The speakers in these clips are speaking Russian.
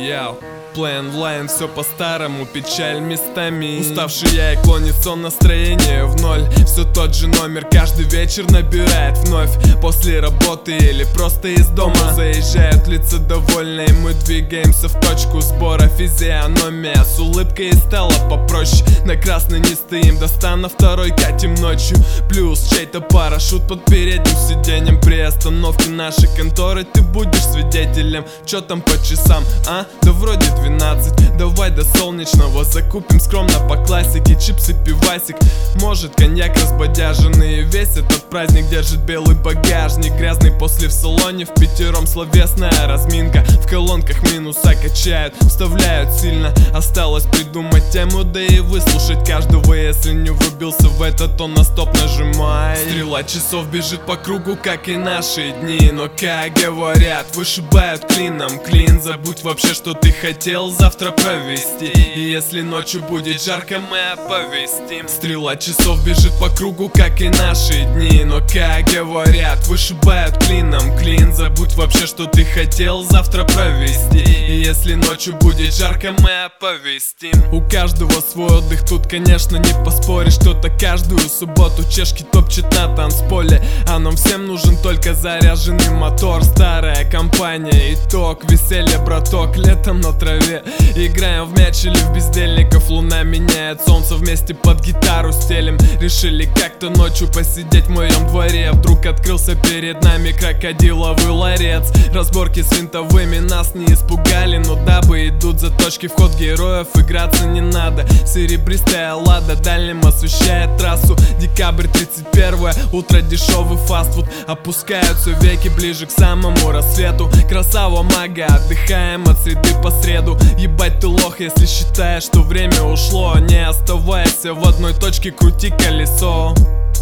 Yeah. Плей онлайн, все по-старому, печаль местами. Уставший я и клонится настроение в ноль. Все тот же номер каждый вечер набирает вновь. После работы или просто из дома заезжают лица довольные. Мы двигаемся в точку сбора, физиономия с улыбкой и стало попроще. На красный не стоим, до на второй катим ночью. Плюс чей-то парашют под передним сиденьем. При остановке нашей конторы ты будешь свидетелем. Чё там по часам, а? Да вроде 12. Давай до солнечного закупим скромно по классике. Чипсы, пивасик, может коньяк разбодяженный. Весь этот праздник держит белый багажник. Грязный после в салоне, впятером словесная разминка. В колонках минуса качают, вставляют сильно. Осталось придумать тему, да и выслушать каждого. Если не врубился в это, то на стоп нажимай. Стрела часов бежит по кругу, как и наши дни. Но как говорят, вышибают клином клин. Забудь вообще, что ты хотел завтра провести. И если ночью будет жарко, мы оповестим. Стрела часов бежит по кругу, как и наши дни. Но как говорят, вышибают клином клин. Забудь вообще, что ты хотел завтра провести. И если ночью будет жарко, мы оповестим. У каждого свой отдых, тут конечно не поспоришь. Кто-то каждую субботу чешки топчет на танцполе. А нам всем нужен только заряженный мотор. Старая компания, итог, веселье, браток. Летом на траве играем в мяч или в бездельников. Луна меняет солнце, вместе под гитару стелим. Решили как-то ночью посидеть в моем дворе. Вдруг открылся перед нами крокодиловый ларец. Разборки с винтовыми нас не испугали. Но дабы идут заточки, в ход героев играться не надо. Серебристая лада дальним освещает трассу. Декабрь 31, утро, дешевый фастфуд. Опускаются веки ближе к самому рассвету. Красава мага, отдыхаем от среды по среду. Ебать ты лох, если считаешь, что время ушло. Не оставайся в одной точке, крути колесо.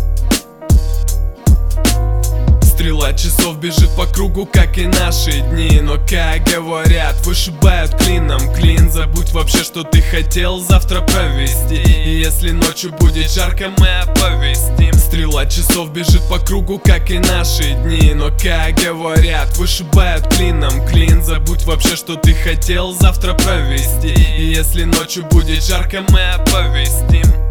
Стрела часов бежит по кругу, как и наши дни. Но как говорят, вышибают клином клин. Забудь вообще, что ты хотел завтра провести. И если ночью будет жарко, мы оповестим. Стрела часов бежит по кругу, как и наши дни. Но как говорят, вышибают клином клин. Забудь вообще, что ты хотел завтра провести. И если ночью будет жарко, мы оповестим.